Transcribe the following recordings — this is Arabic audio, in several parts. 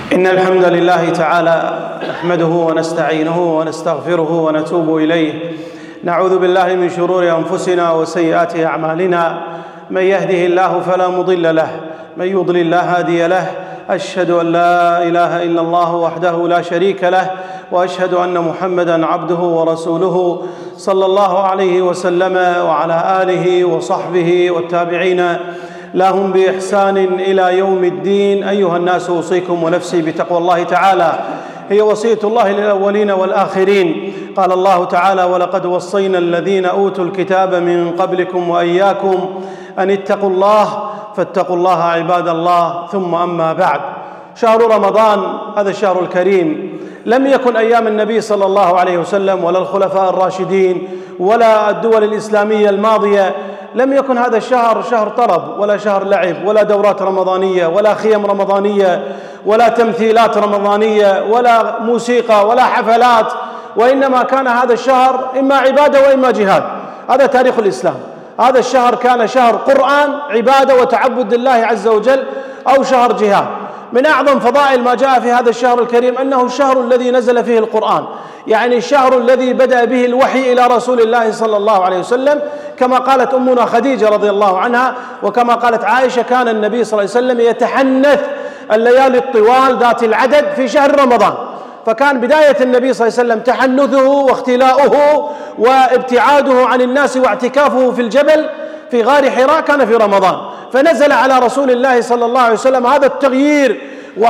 إن الحمد لله تعالى نحمده ونستعينه ونستغفره ونتوب إليه. نعوذ بالله من شرور أنفسنا وسيئات أعمالنا. من يهده الله فلا مضل له، من يضلل لا هادي له. أشهد أن لا إله إلا الله وحده لا شريك له، وأشهد أن محمدًا عبده ورسوله صلى الله عليه وسلم وعلى آله وصحبه والتابعين لهم بإحسان إلى يوم الدين. أيها الناس، أوصيكم ونفسي بتقوى الله تعالى، هي وصية الله للأولين والآخرين. قال الله تعالى: ولقد وصينا الذين أوتوا الكتاب من قبلكم وإياكم أن اتقوا الله فاتقوا الله عباد الله. ثم أما بعد، شهر رمضان هذا الشهر الكريم لم يكن أيام النبي صلى الله عليه وسلم ولا الخلفاء الراشدين ولا الدول الإسلامية الماضية، لم يكن هذا الشهر شهر طرب ولا شهر لعب ولا دورات رمضانية ولا خيم رمضانية ولا تمثيلات رمضانية ولا موسيقى ولا حفلات، وإنما كان هذا الشهر إما عبادة وإما جهاد. هذا تاريخ الإسلام. هذا الشهر كان شهر قرآن، عبادة وتعبد لله عز وجل، أو شهر جهاد. من أعظم فضائل ما جاء في هذا الشهر الكريم أنه الشهر الذي نزل فيه القرآن، يعني الشهر الذي بدأ به الوحي إلى رسول الله صلى الله عليه وسلم، كما قالت أمنا خديجة رضي الله عنها، وكما قالت عائشة: كان النبي صلى الله عليه وسلم يتحنث الليالي الطوال ذات العدد في شهر رمضان. فكان بداية النبي صلى الله عليه وسلم تحنثه واختلاؤه وابتعاده عن الناس واعتكافه في الجبل في غار حراء كان في رمضان. فنزل على رسول الله صلى الله عليه وسلم هذا التغيير،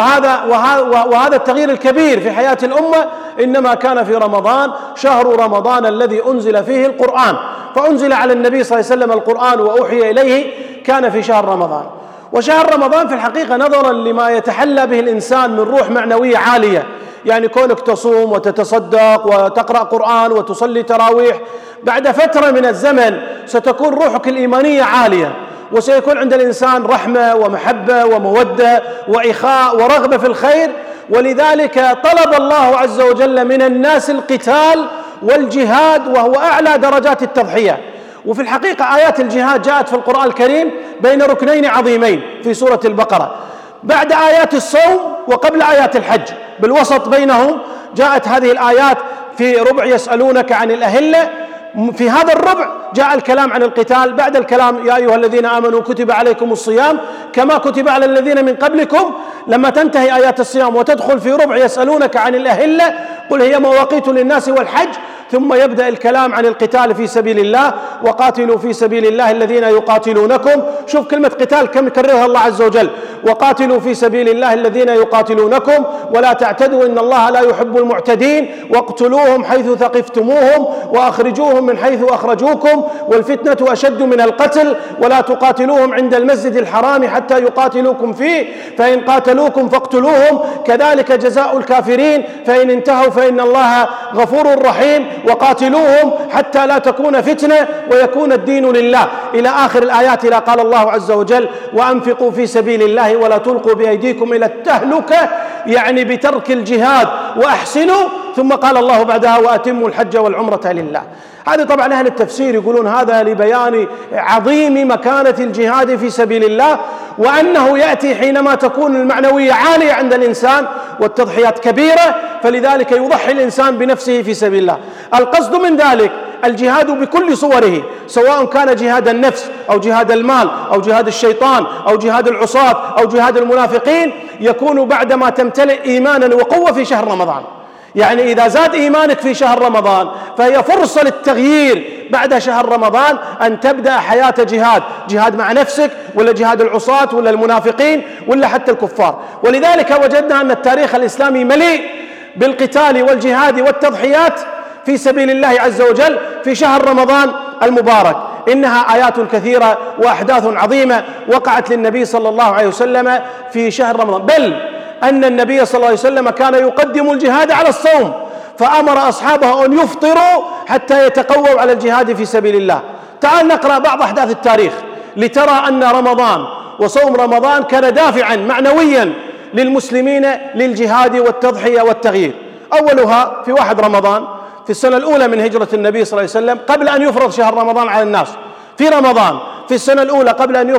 وهذا التغيير الكبير في حياة الأمة إنما كان في رمضان، شهر رمضان الذي أنزل فيه القرآن. فأنزل على النبي صلى الله عليه وسلم القرآن وأوحي إليه كان في شهر رمضان. وشهر رمضان في الحقيقة نظرا لما يتحلى به الإنسان من روح معنوية عالية، يعني كونك تصوم وتتصدق وتقرأ قرآن وتصلي تراويح، بعد فترة من الزمن ستكون روحك الإيمانية عالية، وسيكون عند الإنسان رحمة ومحبة ومودة وإخاء ورغبة في الخير. ولذلك طلب الله عز وجل من الناس القتال والجهاد، وهو أعلى درجات التضحية. وفي الحقيقة آيات الجهاد جاءت في القرآن الكريم بين ركنين عظيمين في سورة البقرة، بعد آيات الصوم وقبل آيات الحج، بالوسط بينهم جاءت هذه الآيات في ربع يسألونك عن الأهلة. في هذا الربع جاء الكلام عن القتال، بعد الكلام: يا أيها الذين آمنوا كتب عليكم الصيام كما كتب على الذين من قبلكم. لما تنتهي آيات الصيام وتدخل في ربع يسألونك عن الأهلة، قل هي مواقيت للناس والحج، ثم يبدأ الكلام عن القتال في سبيل الله: وقاتلوا في سبيل الله الذين يقاتلونكم. شوف كلمة قتال كم يكررها الله عز وجل: وقاتلوا في سبيل الله الذين يقاتلونكم ولا تعتدوا إن الله لا يحب المعتدين، واقتلوهم حيث ثقفتموهم وأخرجوهم من حيث أخرجوكم والفتنة أشد من القتل ولا تقاتلوهم عند المسجد الحرام حتى يقاتلوكم فيه فإن قاتلوكم فاقتلوهم كذلك جزاء الكافرين فإن انتهوا فإن الله غفور رحيم وقاتلوهم حتى لا تكون فتنة ويكون الدين لله، إلى آخر الآيات. إلى قال الله عز وجل: وأنفقوا في سبيل الله ولا تلقوا بأيديكم إلى التهلكة، يعني بترك الجهاد، وأحسنوا. ثم قال الله بعدها: وأتموا الحج والعمرة لله. هذا طبعا أهل التفسير يقولون هذا لبيان عظيم مكانة الجهاد في سبيل الله، وأنه يأتي حينما تكون المعنوية عالية عند الإنسان والتضحيات كبيرة، فلذلك يضحي الإنسان بنفسه في سبيل الله. القصد من ذلك الجهاد بكل صوره، سواء كان جهاد النفس أو جهاد المال أو جهاد الشيطان أو جهاد العصاة أو جهاد المنافقين، يكون بعدما تمتلئ إيمانا وقوة في شهر رمضان. يعني إذا زاد إيمانك في شهر رمضان فهي فرصة للتغيير بعد شهر رمضان، أن تبدأ حياة جهاد مع نفسك، ولا جهاد العصاة ولا المنافقين ولا حتى الكفار. ولذلك وجدنا أن التاريخ الإسلامي مليء بالقتال والجهاد والتضحيات في سبيل الله عز وجل في شهر رمضان المبارك. إنها آيات كثيرة وأحداث عظيمة وقعت للنبي صلى الله عليه وسلم في شهر رمضان، بل أن النبي صلى الله عليه وسلم كان يقدم الجهاد على الصوم، فأمر أصحابه أن يفطروا حتى يتقووا على الجهاد في سبيل الله. تعال نقرأ بعض أحداث التاريخ لترى أن رمضان وصوم رمضان كان دافعا معنويا للمسلمين للجهاد والتضحية والتغيير. أولها في 1 رمضان في السنة الأولى من هجرة النبي صلى الله عليه وسلم، قبل أن يفرض شهر رمضان على الناس، في رمضان في السنة الأولى قبل أن يفرض،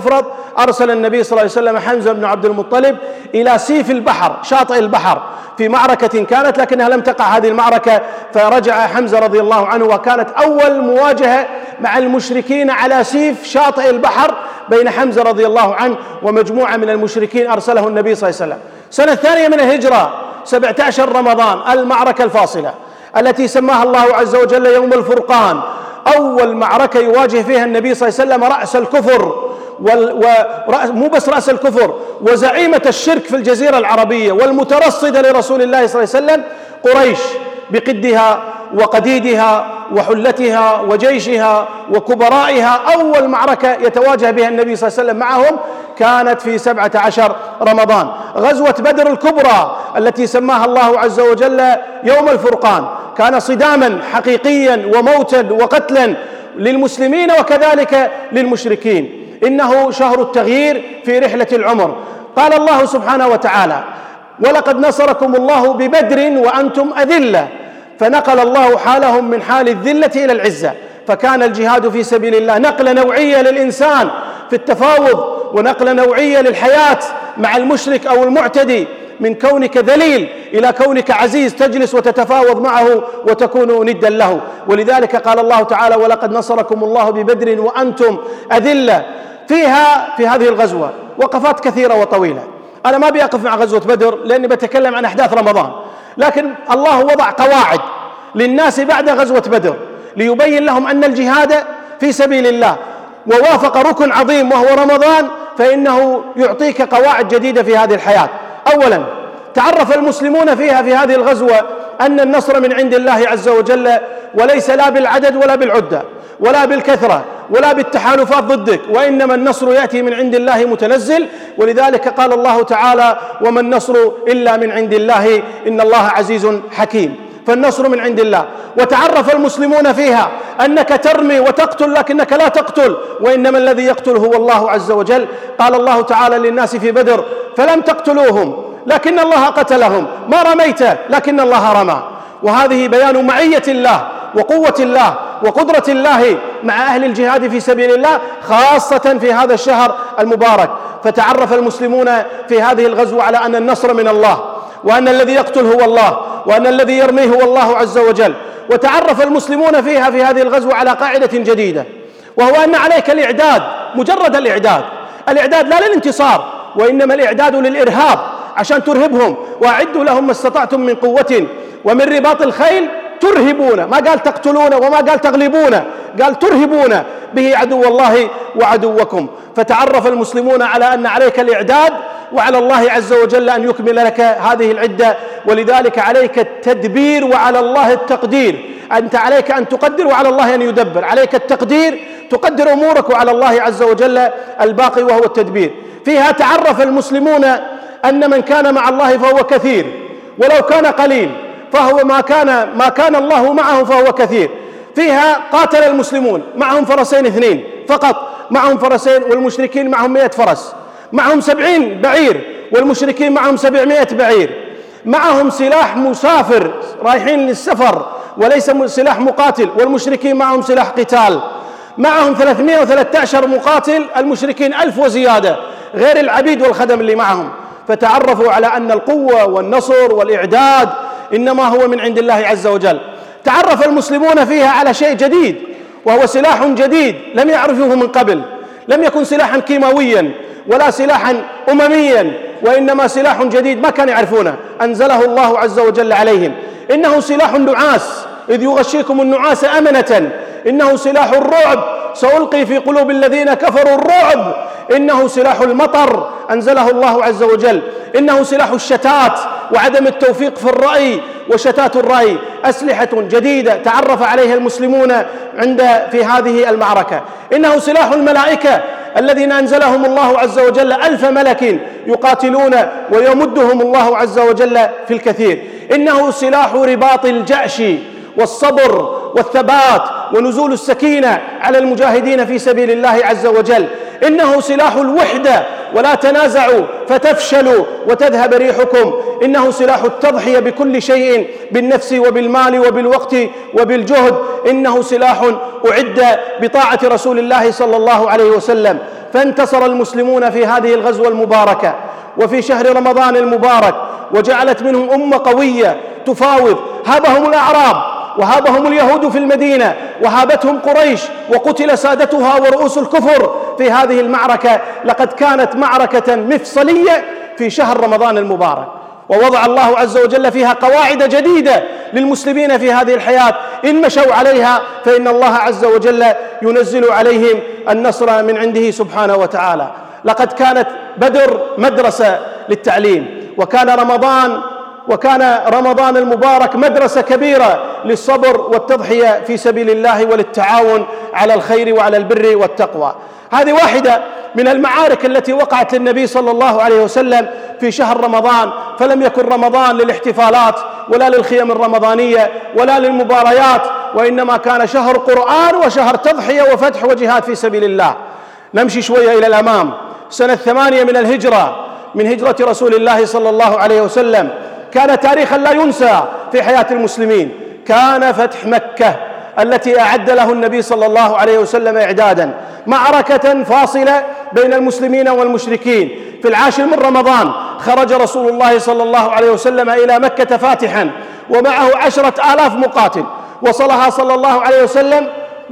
أرسل النبي صلى الله عليه وسلم حمزة بن عبد المطلب إلى سيف البحر، شاطئ البحر، في معركة كانت لكنها لم تقع هذه المعركة، فرجع حمزة رضي الله عنه، وكانت أول مواجهة مع المشركين على سيف شاطئ البحر بين حمزة رضي الله عنه ومجموعة من المشركين أرسله النبي صلى الله عليه وسلم. سنة الثانية من الهجرة 17 رمضان، المعركة الفاصلة التي سماها الله عز وجل يوم الفرقان، أول معركة يواجه فيها النبي صلى الله عليه وسلم رأس الكفر، مو بس رأس الكفر، وزعيمة الشرك في الجزيرة العربية والمترصدة لرسول الله صلى الله عليه وسلم، قريش بقدها وقديدها وحلتها وجيشها وكبرائها. أول معركة يتواجه بها النبي صلى الله عليه وسلم معهم كانت في 17 رمضان، غزوة بدر الكبرى التي سماها الله عز وجل يوم الفرقان. كان صداما حقيقيا وموتا وقتلا للمسلمين وكذلك للمشركين. إنه شهر التغيير في رحلة العمر. قال الله سبحانه وتعالى: ولقد نصركم الله ببدر وأنتم أذلة، فنقل الله حالهم من حال الذلة إلى العزة. فكان الجهاد في سبيل الله نقلة نوعية للإنسان في التفاوض، ونقلة نوعية للحياة مع المشرك أو المعتدي، من كونك ذليل إلى كونك عزيز تجلس وتتفاوض معه وتكون ندا له. ولذلك قال الله تعالى: ولقد نصركم الله ببدر وأنتم أذلة. في هذه الغزوة وقفات كثيرة وطويلة. أنا ما بيقف مع غزوة بدر لأني بتكلم عن أحداث رمضان، لكن الله وضع قواعد للناس بعد غزوة بدر ليبين لهم أن الجهاد في سبيل الله ووافق ركن عظيم وهو رمضان، فإنه يعطيك قواعد جديدة في هذه الحياة. أولا، تعرف المسلمون فيها في هذه الغزوة أن النصر من عند الله عز وجل، وليس لا بالعدد ولا بالعدة ولا بالكثرة ولا بالتحالفات ضدك، وإنما النصر يأتي من عند الله متنزل. ولذلك قال الله تعالى: وما النصر إلا من عند الله إن الله عزيز حكيم. فالنصر من عند الله. وتعرف المسلمون فيها أنك ترمي وتقتل لكنك لا تقتل، وإنما الذي يقتل هو الله عز وجل. قال الله تعالى للناس في بدر: فلم تقتلوهم لكن الله قتلهم، ما رميت لكن الله رمى. وهذه بيان معية الله وقوة الله وقدرة الله مع أهل الجهاد في سبيل الله، خاصة في هذا الشهر المبارك. فتعرف المسلمون في هذه الغزوة على أن النصر من الله، وأن الذي يقتل هو الله، وأن الذي يرميه هو الله عز وجل. وتعرف المسلمون فيها في هذه الغزوة على قاعدة جديدة، وهو أن عليك الإعداد، مجرد الإعداد لا للانتصار، وإنما الإعداد للإرهاب، عشان ترهبهم. وأعدوا لهم ما استطعتم من قوة ومن رباط الخيل ترهبون، ما قال تقتلون وما قال تغلبون، قال ترهبون به عدو الله وعدوكم. فتعرف المسلمون على أن عليك الإعداد، وعلى الله عز وجل أن يكمل لك هذه العدة. ولذلك عليك التدبير وعلى الله التقدير. أنت عليك أن تقدر وعلى الله أن يدبر. عليك التقدير، تقدر أمورك، وعلى الله عز وجل الباقي وهو التدبير. فيها تعرف المسلمون أن من كان مع الله فهو كثير، ولو كان قليل فهو ما كان الله معه فهو كثير. فيها قاتل المسلمون معهم فرسين 2 فقط، معهم فرسين، والمشركين معهم 100 فرس، معهم 70 بعير والمشركين معهم 700 بعير، معهم سلاح مسافر رايحين للسفر وليس سلاح مقاتل، والمشركين معهم سلاح قتال، معهم 313 مقاتل، المشركين 1000 وزيادة، غير العبيد والخدم اللي معهم. فتعرفوا على أن القوة والنصر والإعداد إنما هو من عند الله عز وجل. تعرف المسلمون فيها على شيء جديد، وهو سلاح جديد لم يعرفوه من قبل. لم يكن سلاحا كيماويا ولا سلاحا أمميا، وإنما سلاح جديد ما كانوا يعرفونه، أنزله الله عز وجل عليهم. إنه سلاح النعاس، إذ يغشيكم النعاس أمنة. إنه سلاح الرعب، سألقي في قلوب الذين كفروا الرعب. إنه سلاح المطر، أنزله الله عز وجل. إنه سلاح الشتات وعدم التوفيق في الرأي وشتات الرأي. أسلحة جديدة تعرف عليها المسلمون في هذه المعركة. إنه سلاح الملائكة الذين أنزلهم الله عز وجل 1000 ملك يقاتلون ويمدهم الله عز وجل في الكثير. إنه سلاح رباط الجأش والصبر والثبات ونزول السكينة على المجاهدين في سبيل الله عز وجل. إنه سلاح الوحدة ولا تنازعوا فتفشلوا وتذهب ريحكم. إنه سلاح التضحية بكل شيء، بالنفس وبالمال وبالوقت وبالجهد. إنه سلاح أعد بطاعة رسول الله صلى الله عليه وسلم. فانتصر المسلمون في هذه الغزوة المباركة وفي شهر رمضان المبارك، وجعلت منهم أمة قوية تفاوض. هابهم الأعراب وهابهم اليهود في المدينة وهابتهم قريش، وقتل سادتها ورؤوس الكفر في هذه المعركة. لقد كانت معركة مفصلية في شهر رمضان المبارك، ووضع الله عز وجل فيها قواعد جديدة للمسلمين في هذه الحياة، إن مشوا عليها فإن الله عز وجل ينزل عليهم النصر من عنده سبحانه وتعالى. لقد كانت بدر مدرسة للتعليم، وكان رمضان المبارك مدرسة كبيرة للصبر والتضحية في سبيل الله وللتعاون على الخير وعلى البر والتقوى. هذه واحدة من المعارك التي وقعت للنبي صلى الله عليه وسلم في شهر رمضان. فلم يكن رمضان للاحتفالات ولا للخيم الرمضانية ولا للمباريات، وإنما كان شهر قرآن وشهر تضحية وفتح وجهاد في سبيل الله. نمشي شوية إلى الأمام. سنة 8 من الهجرة، من هجرة رسول الله صلى الله عليه وسلم، كان تاريخا لا ينسى في حياة المسلمين. كان فتح مكة التي أعد له النبي صلى الله عليه وسلم إعدادا، معركة فاصلة بين المسلمين والمشركين. في 10 من رمضان خرج رسول الله صلى الله عليه وسلم إلى مكة فاتحا، ومعه 10,000 مقاتل. وصلها صلى الله عليه وسلم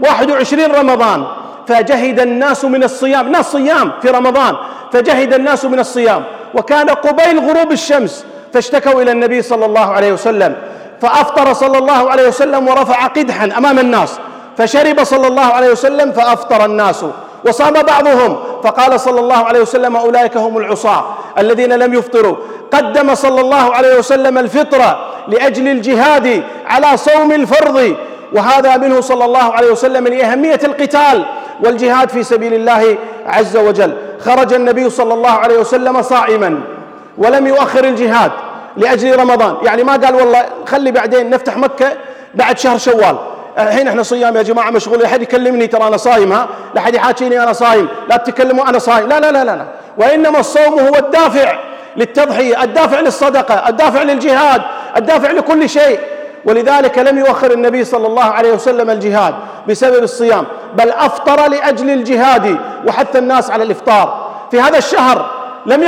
21 رمضان، فجهد الناس من الصيام، ناس صيام في رمضان، فجهد الناس من الصيام، وكان قبيل غروب الشمس، فاشتكوا إلى النبي صلى الله عليه وسلم، فأفطر صلى الله عليه وسلم ورفع قدحا أمام الناس، فشرب صلى الله عليه وسلم فأفطر الناس، وصام بعضهم، فقال صلى الله عليه وسلم: أولئك هم العصاة الذين لم يفطروا. قدم صلى الله عليه وسلم الفطرة لأجل الجهاد على صوم الفرض، وهذا منه صلى الله عليه وسلم لأهمية القتال والجهاد في سبيل الله عز وجل. خرج النبي صلى الله عليه وسلم صائما ولم يؤخر الجهاد لأجل رمضان، يعني ما قال والله خلي بعدين نفتح مكة بعد شهر شوال، الحين احنا صيام يا جماعة مشغول، لا أحد يكلمني ترى أنا صايم، لا أحد يحاكيني أنا صايم، لا تتكلموا أنا صايم، لا لا لا لا، وإنما الصوم هو الدافع للتضحية، الدافع للصدقة، الدافع للجهاد، الدافع لكل شيء. ولذلك لم يؤخر النبي صلى الله عليه وسلم الجهاد بسبب الصيام، بل أفطر لأجل الجهاد وحث الناس على الإفطار في هذا الشهر. لم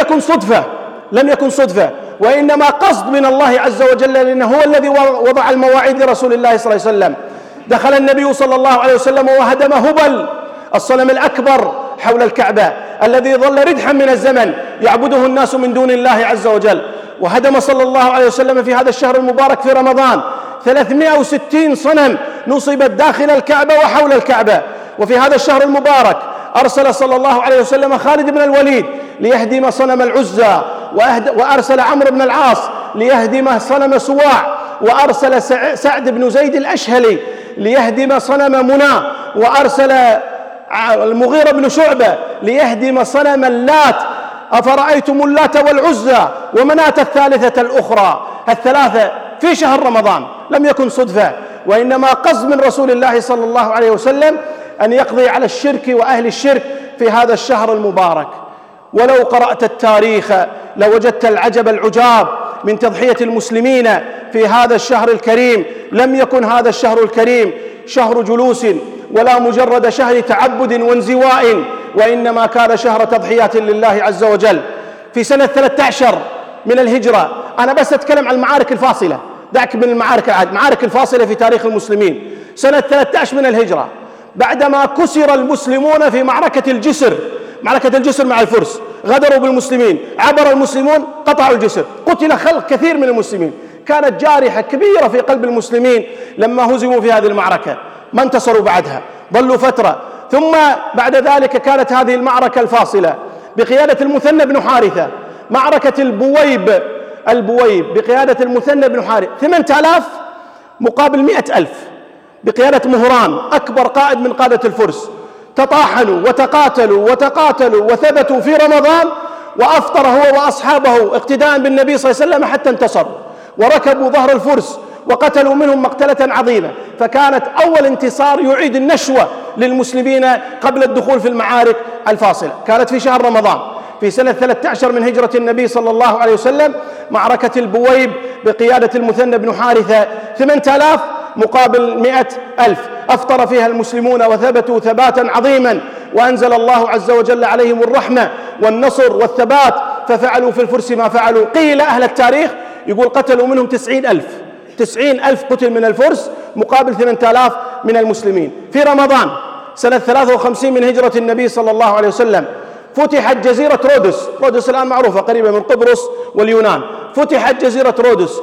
يكن صدفة، وإنما قصد من الله عز وجل، لأنه هو الذي وضع المواعيد لرسول الله صلى الله عليه وسلم. دخل النبي صلى الله عليه وسلم وهدم هبل الصنم الأكبر حول الكعبة الذي ظل ردحا من الزمن يعبده الناس من دون الله عز وجل، وهدم صلى الله عليه وسلم في هذا الشهر المبارك في رمضان 360 صنم نصبت داخل الكعبة وحول الكعبة. وفي هذا الشهر المبارك أرسل صلى الله عليه وسلم خالد بن الوليد ليهدم صنم العزى، وأرسل عمرو بن العاص ليهدم صنم سواع، وأرسل سعد بن زيد الأشهلي ليهدم صنم منى، وأرسل المغيرة بن شعبة ليهدم صنم اللات. أفرأيتم اللات والعزى ومناة الثالثة الأخرى، الثلاثة في شهر رمضان. لم يكن صدفة، وإنما قصد من رسول الله صلى الله عليه وسلم أن يقضي على الشرك وأهل الشرك في هذا الشهر المبارك. ولو قرأت التاريخ لوجدت العجب العجاب من تضحية المسلمين في هذا الشهر الكريم. لم يكن هذا الشهر الكريم شهر جلوس ولا مجرد شهر تعبد وانزواء، وإنما كان شهر تضحيات لله عز وجل. في سنة 13 من الهجرة، أنا بس أتكلم عن المعارك الفاصلة، دعك من المعارك الفاصلة في تاريخ المسلمين. سنة 13 من الهجرة، بعدما كسر المسلمون في معركة الجسر مع الفرس، غدروا بالمسلمين، عبر المسلمون، قطعوا الجسر، قتل خلق كثير من المسلمين. كانت جارحة كبيرة في قلب المسلمين لما هزموا في هذه المعركة، ما انتصروا بعدها، ظلوا فترة. ثم بعد ذلك كانت هذه المعركة الفاصلة بقيادة المثنى بن حارثة، معركة البويب بقيادة المثنى بن حارثة، 8000 مقابل 100,000 بقيادة مهران أكبر قائد من قادة الفرس. تطاحنوا وتقاتلوا وثبتوا في رمضان، وأفطر هو وأصحابه اقتداء بالنبي صلى الله عليه وسلم حتى انتصروا، وركبوا ظهر الفرس وقتلوا منهم مقتلة عظيمة. فكانت أول انتصار يعيد النشوة للمسلمين قبل الدخول في المعارك الفاصلة، كانت في شهر رمضان. في سنة 13 من هجرة النبي صلى الله عليه وسلم، معركة البويب بقيادة المثنى بن حارثة، 8000 مقابل 100,000، أفطر فيها المسلمون وثبتوا ثباتا عظيما، وأنزل الله عز وجل عليهم الرحمة والنصر والثبات، ففعلوا في الفرس ما فعلوا. قيل أهل التاريخ يقول قتلوا منهم 90,000 قتل من الفرس مقابل 8000 من المسلمين. في رمضان سنة 53 من هجرة النبي صلى الله عليه وسلم فتحت جزيرة رودس الآن معروفة قريبة من قبرص واليونان، فتحت جزيرة رودس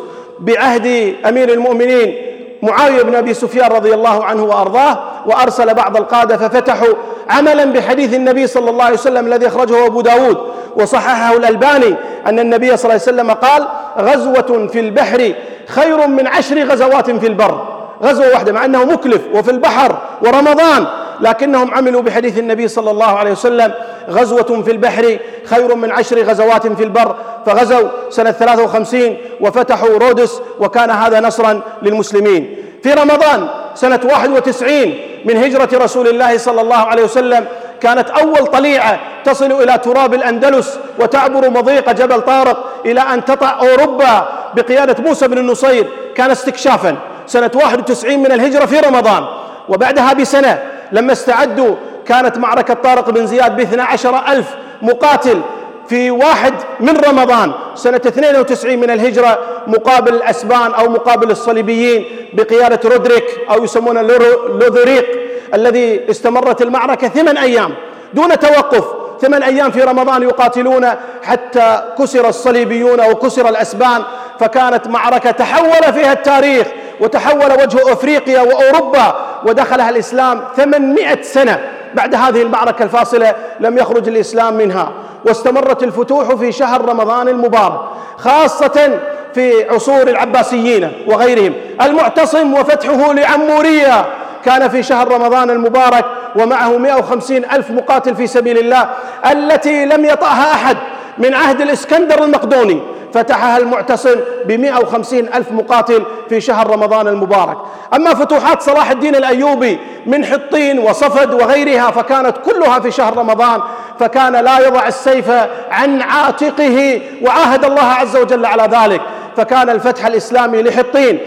بعهد أمير المؤمنين معاوية بن أبي سفيان رضي الله عنه وأرضاه، وأرسل بعض القادة ففتحوا عملا بحديث النبي صلى الله عليه وسلم الذي أخرجه أبو داود وصححه الألباني أن النبي صلى الله عليه وسلم قال: غزوة في البحر خير من 10 غزوات في البر. غزوة واحدة مع أنه مكلف وفي البحر ورمضان، لكنهم عملوا بحديث النبي صلى الله عليه وسلم: غزوة في البحر خير من 10 غزوات في البر. فغزوا سنة 53 وفتحوا رودس، وكان هذا نصرا للمسلمين. في رمضان سنة 91 من هجرة رسول الله صلى الله عليه وسلم كانت أول طليعة تصل إلى تراب الأندلس وتعبر مضيق جبل طارق إلى أن تطأ أوروبا بقيادة موسى بن النصير، كان استكشافا. سنة 91 من الهجرة في رمضان. وبعدها بسنة لما استعدوا كانت معركة طارق بن زياد ب12,000 مقاتل في 1 من رمضان سنة 92 من الهجرة مقابل الأسبان أو مقابل الصليبيين بقيادة رودريك أو يسمونه لوذريق، الذي استمرت المعركة 8 أيام دون توقف. 8 أيام في رمضان يقاتلون حتى كسر الصليبيون وكسر الأسبان، فكانت معركة تحول فيها التاريخ وتحول وجه أفريقيا وأوروبا ودخلها الإسلام 800 سنة. بعد هذه المعركة الفاصلة لم يخرج الإسلام منها، واستمرت الفتوح في شهر رمضان المبارك، خاصة في عصور العباسيين وغيرهم. المعتصم وفتحه لعمورية كان في شهر رمضان المبارك، ومعه 150,000 مقاتل في سبيل الله التي لم يطأها أحد من عهد الإسكندر المقدوني. فتحها المعتصم ب150,000 مقاتل في شهر رمضان المبارك. أما فتوحات صلاح الدين الأيوبي من حطين وصفد وغيرها فكانت كلها في شهر رمضان، فكان لا يضع السيف عن عاتقه، وعاهد الله عز وجل على ذلك. فكان الفتح الإسلامي لحطين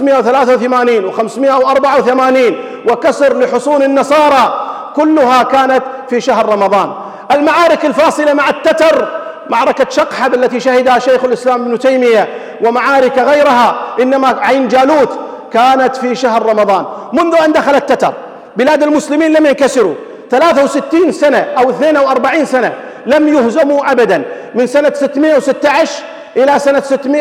583 و584 وكسر لحصون النصارى كلها كانت في شهر رمضان. المعارك الفاصلة مع التتر، معركة شقحب التي شهدها شيخ الإسلام ابن تيمية ومعارك غيرها، إنما عين جالوت كانت في شهر رمضان. منذ أن دخل التتر بلاد المسلمين لم ينكسروا، 63 سنة أو 42 سنة لم يهزموا أبدا، من سنة 616 إلى سنة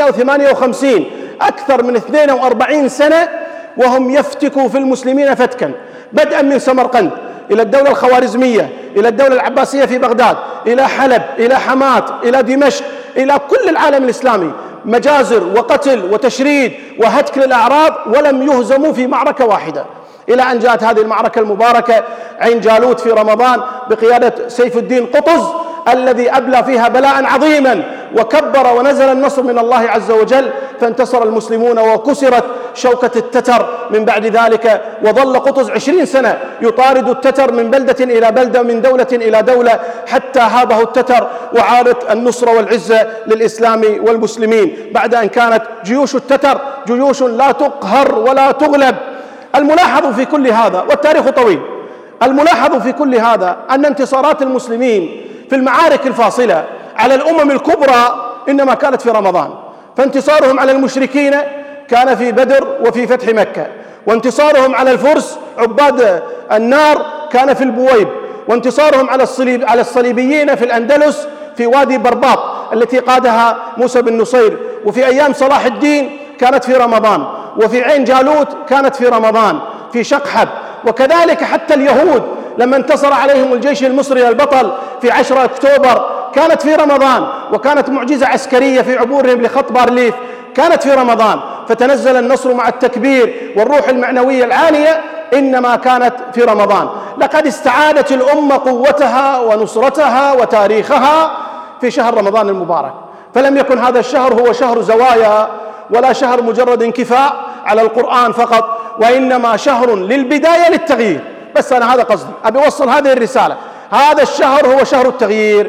658، أكثر من 42 سنة وهم يفتكوا في المسلمين فتكا، بدءا من سمرقند إلى الدولة الخوارزمية، إلى الدولة العباسية في بغداد، إلى حلب، إلى حماة، إلى دمشق، إلى كل العالم الإسلامي، مجازر وقتل وتشريد وهتك للأعراض، ولم يهزموا في معركة واحدة، إلى أن جاءت هذه المعركة المباركة عين جالوت في رمضان بقيادة سيف الدين قطز، الذي أبلى فيها بلاء عظيما وكبر ونزل النصر من الله عز وجل، فانتصر المسلمون وكسرت شوكة التتر من بعد ذلك. وظل قطز 20 سنة يطارد التتر من بلدة إلى بلدة، من دولة إلى دولة، حتى هابه التتر وعادت النصر والعزة للإسلام والمسلمين، بعد أن كانت جيوش التتر جيوش لا تقهر ولا تغلب. الملاحظ في كل هذا، والتاريخ طويل، الملاحظ في كل هذا أن انتصارات المسلمين في المعارك الفاصلة على الأمم الكبرى إنما كانت في رمضان. فانتصارهم على المشركين كان في بدر وفي فتح مكة، وانتصارهم على الفرس عباد النار كان في البويب، وانتصارهم على الصليبيين في الأندلس في وادي برباط التي قادها موسى بن نصير، وفي أيام صلاح الدين كانت في رمضان، وفي عين جالوت كانت في رمضان في شقحب. وكذلك حتى اليهود لما انتصر عليهم الجيش المصري البطل في 10 أكتوبر كانت في رمضان، وكانت معجزة عسكرية في عبورهم لخط بارليف كانت في رمضان. فتنزل النصر مع التكبير والروح المعنوية العالية إنما كانت في رمضان. لقد استعادت الأمة قوتها ونصرتها وتاريخها في شهر رمضان المبارك. فلم يكن هذا الشهر هو شهر زوايا ولا شهر مجرد انكفاء على القرآن فقط، وإنما شهر للبداية للتغيير. بس أنا هذا قصدي، أبي أوصل هذه الرسالة. هذا الشهر هو شهر التغيير.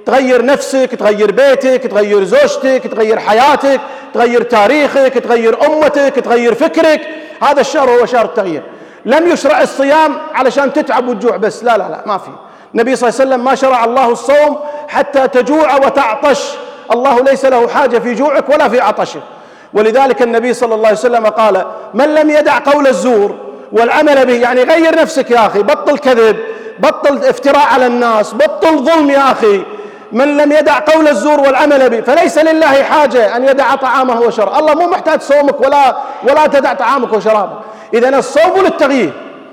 تغير نفسك، تغير بيتك، تغير زوجتك، تغير حياتك، تغير تاريخك، تغير أمتك، تغير فكرك. هذا الشهر هو شهر التغيير. لم يشرع الصيام علشان تتعب وتجوع بس، لا لا لا، ما في. النبي صلى الله عليه وسلم ما شرع الله الصوم حتى تجوع وتعطش. الله ليس له حاجة في جوعك ولا في عطشك. ولذلك النبي صلى الله عليه وسلم قال: من لم يدع قول الزور والعمل به، يعني غير نفسك يا أخي، بطل كذب، بطل افتراء على الناس، بطل ظلم يا أخي. من لم يدع قول الزور والعمل به فليس لله حاجة أن يدع طعامه وشرابه. الله مو محتاج صومك ولا تدع طعامك وشرابك. إذن الصوم للتغيير،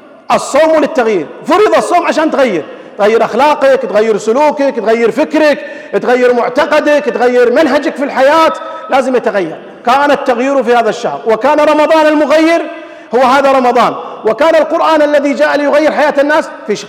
الصوم للتغيير. فرض الصوم عشان تغير أخلاقك، تغير سلوكك، تغير فكرك، تغير معتقدك، تغير منهجك في الحياة. لازم يتغير. كان التغيير في هذا الشهر، وكان رمضان المغير هو هذا رمضان، وكان القرآن الذي جاء ليغير حياة الناس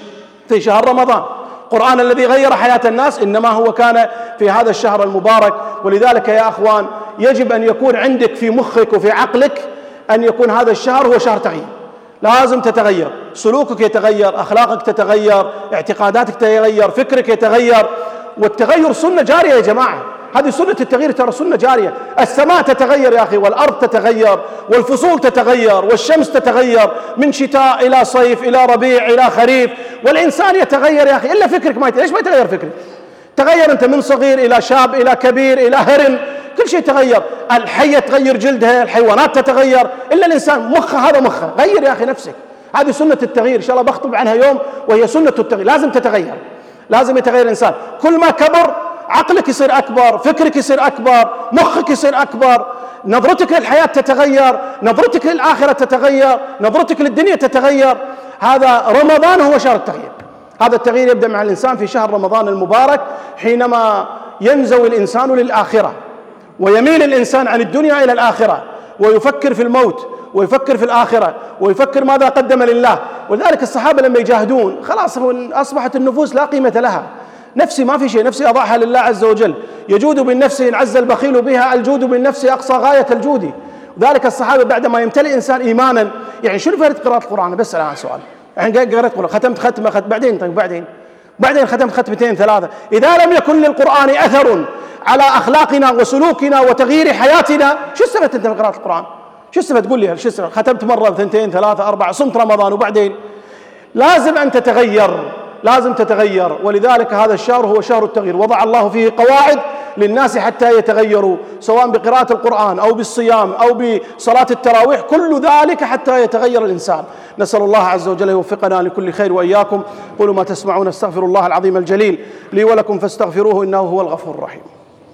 في شهر رمضان. القرآن الذي غير حياة الناس إنما هو كان في هذا الشهر المبارك. ولذلك يا أخوان يجب أن يكون عندك في مخك وفي عقلك أن يكون هذا الشهر هو شهر تغيير. لازم تتغير، سلوكك يتغير، أخلاقك تتغير، اعتقاداتك تتغير، فكرك يتغير. والتغير سنة جارية يا جماعة، هذه سنة التغيير، ترى سنة جارية. السماء تتغير يا أخي، والأرض تتغير، والفصول تتغير، والشمس تتغير من شتاء إلى صيف إلى ربيع إلى خريف. والإنسان يتغير يا أخي، إلا فكرك ما يتغير. ليش ما يتغير فكرك؟ تغير أنت من صغير إلى شاب إلى كبير إلى هرم، كل شيء تغير. الحية تغير جلدها، الحيوانات تتغير، إلا الإنسان مخه، هذا مخه. غير يا أخي نفسك، هذه سنة التغيير. إن شاء الله بخطب عنها يوم، وهي سنة التغيير. لازم تتغير، لازم يتغير الإنسان. كل ما كبر عقلك يصير أكبر، فكرك يصير أكبر، مخك يصير أكبر، نظرتك للحياة تتغير، نظرتك للآخرة تتغير، نظرتك للدنيا تتغير. هذا رمضان هو شهر التغيير. هذا التغيير يبدأ مع الإنسان في شهر رمضان المبارك، حينما ينزوي الإنسان للآخرة، ويميل الإنسان عن الدنيا إلى الآخرة، ويفكر في الموت، ويفكر في الآخرة، ويفكر ماذا قدم لله. ولذلك الصحابة لما يجاهدون خلاص أصبحت النفوس لا قيمة لها. نفسي ما في شيء، نفسي أضعها لله عز وجل. يجود بالنفس إن عز البخيل بها، الجود بالنفس أقصى غاية الجود. وذلك الصحابة بعدما يمتلئ إنسان إيمانا، يعني شنو فائدة قراءة القرآن؟ بس الآن سؤال، يعني قرأت القرآن، ختمت ختمة، بعدين طيب بعدين ختمت ختمتين ثلاثة، إذا لم يكن للقرآن أثر على أخلاقنا وسلوكنا وتغيير حياتنا، شو استفدت أنت من قراءة القرآن؟ شو استفدت؟ قول لي شو استفدت؟ ختمت مرة ثنتين ثلاثة أربعة، صمت رمضان، وبعدين لازم أن تتغير، لازم تتغير. ولذلك هذا الشهر هو شهر التغيير. وضع الله فيه قواعد للناس حتى يتغيروا، سواء بقراءة القرآن أو بالصيام أو بصلاة التراويح، كل ذلك حتى يتغير الإنسان. نسأل الله عز وجل يوفقنا لكل خير وإياكم. قولوا ما تسمعون. استغفر الله العظيم الجليل لي ولكم فاستغفروه إنه هو الغفور الرحيم.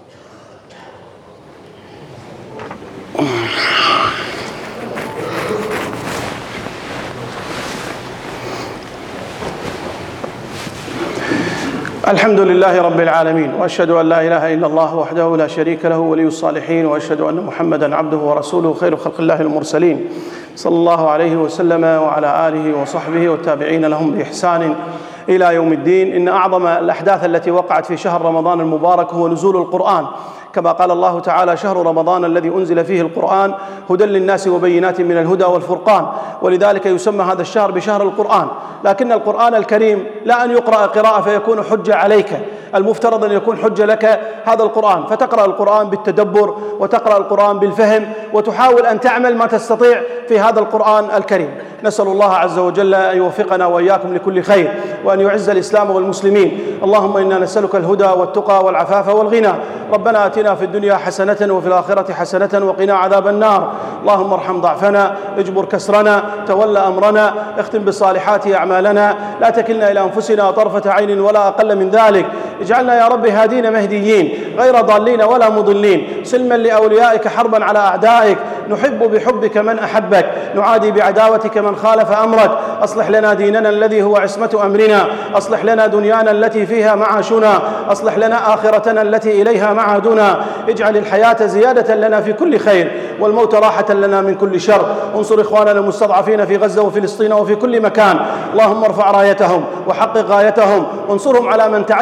الحمد لله رب العالمين، وأشهد أن لا إله إلا الله وحده لا شريك له ولي الصالحين، وأشهد أن محمدا عبده ورسوله خير خلق الله المرسلين، صلى الله عليه وسلم وعلى آله وصحبه والتابعين لهم بإحسان إلى يوم الدين. إن أعظم الأحداث التي وقعت في شهر رمضان المبارك هو نزول القرآن، كما قال الله تعالى: شهر رمضان الذي أنزل فيه القرآن هدى للناس وبينات من الهدى والفرقان. ولذلك يسمى هذا الشهر بشهر القرآن. لكن القرآن الكريم لا أن يقرأ قراءة فيكون حجة عليك، المفترض أن يكون حجة لك هذا القرآن، فتقرأ القرآن بالتدبر، وتقرأ القرآن بالفهم، وتحاول أن تعمل ما تستطيع في هذا القرآن الكريم. نسأل الله عز وجل أن يوفقنا وإياكم لكل خير، وأن يعز الإسلام والمسلمين. اللهم إنا نسألك الهدى والتقى والعفاف والغنى. ربنا آتنا في الدنيا حسنة وفي الآخرة حسنة وقنا عذاب النار. اللهم ارحم ضعفنا، اجبر كسرنا، تولى أمرنا، اختم بالصالحات أعمالنا، لا تكلنا إلى أنفسنا طرفة عين ولا أقل من ذلك. اجعلنا يا رب هادين مهديين غير ضالين ولا مضلين، سلما لأوليائك حربا على أعدائك، نحب بحبك من أحبك، نعادي بعداوتك من خالف أمرك. أصلح لنا ديننا الذي هو عصمة أمرنا، أصلح لنا دنيانا التي فيها معاشنا، أصلح لنا آخرتنا التي إليها معادنا. اجعل الحياة زيادة لنا في كل خير، والموت راحة لنا من كل شر. انصر إخواننا المستضعفين في غزة وفلسطين وفي كل مكان. اللهم ارفع رايتهم وحقق غايتهم، وانصرهم على من تعدى وبغى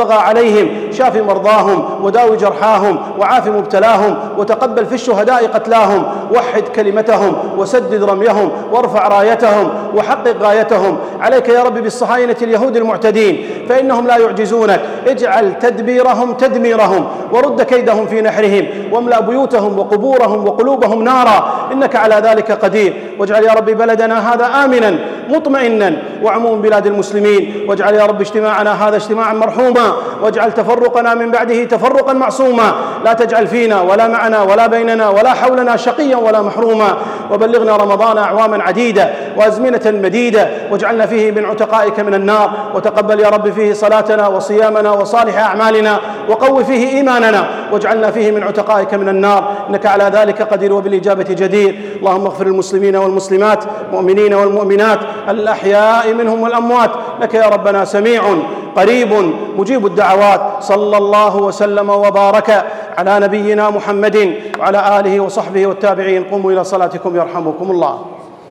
بغى عليهم، شاف مرضاهم وداوي جرحاهم وعاف مبتلاهم، وتقبل في الشهداء قتلاهم، وحد كلمتهم وسدد رميهم وارفع رايتهم وحقق غايتهم. عليك يا رب بالصهاينة اليهود المعتدين فإنهم لا يعجزونك، اجعل تدبيرهم تدميرهم ورد كيدهم في نحرهم، واملأ بيوتهم وقبورهم وقلوبهم نارا، إنك على ذلك قدير. واجعل يا رب بلدنا هذا آمنا مطمئنا وعموم بلاد المسلمين، واجعل يا رب اجتماعنا هذا اجتماعا مرحوما، واجعل تفرقنا من بعده تفرقا معصوما، لا تجعل فينا ولا معنا ولا بيننا ولا حولنا شقيا ولا محروما. وبلغنا رمضان أعواما عديدة وأزمنة مديدة، واجعلنا فيه من عتقائك من النار، وتقبل يا رب فيه صلاتنا وصيامنا وصالح أعمالنا، وقو فيه إيماننا، واجعلنا فيه من عتقائك من النار، إنك على ذلك قدير وبالإجابة جدير. اللهم اغفر للمسلمين والمسلمات، المؤمنين والمؤمنات، الأحياء منهم والأموات، لك يا ربنا سميع قريب مجيب الدعوات. صلى الله وسلم وبارك على نبينا محمد وعلى آله وصحبه والتابعين. قوموا إلى صلاتكم يرحمكم الله.